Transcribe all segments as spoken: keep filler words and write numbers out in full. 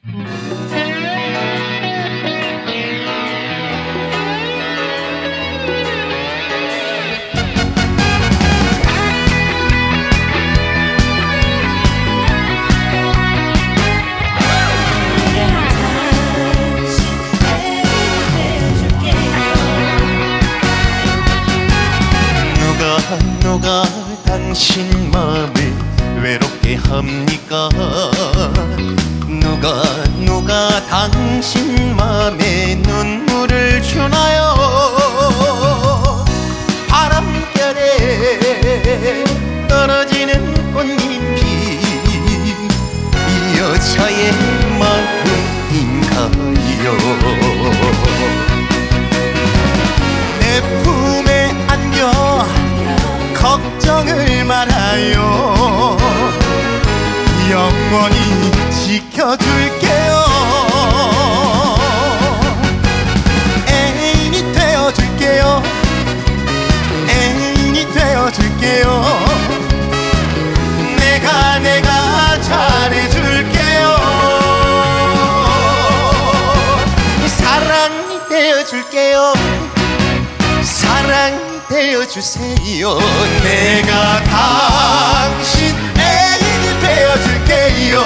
누가 당신 맘을 외롭게 합니까? 누가 누가 당신 맘에 눈물을 주나요? 바람결에 떨어지는 꽃잎이 이 여자의 마음인가요? 내 품에 안겨 걱정을 말아요. 영원히 지켜줄게요. 애인이 되어줄게요. 애인이 되어줄게요. 내가 내가 잘해줄게요. 사랑이 되어줄게요. 사랑이 되어주세요. 내가 당신 애인이 되어줄게요.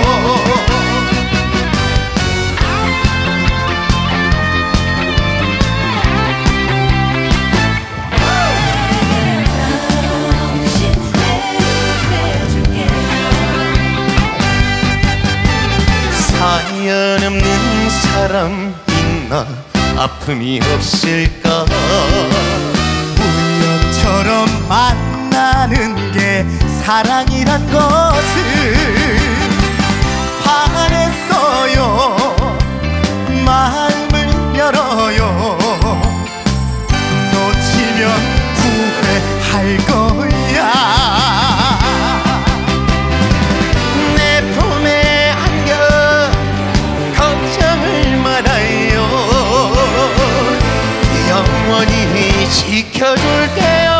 사연 없는 사람 있나? 아픔이 없을까? 우연처럼 만나는 게 사랑이란 것을 반했어요. 마음을 열어요. 놓치면 후회할 거야. 내 품에 안겨 걱정을 말아요. 영원히 지켜줄게요.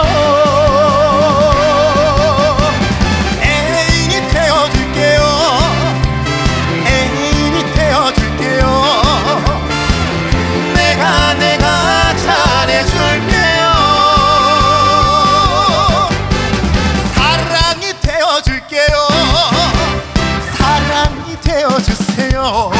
애인이 되어줄게요. 애인이 되어줄게요. 내가 내가 잘해줄게요. 사랑이 되어줄게요. 사랑이 되어주세요.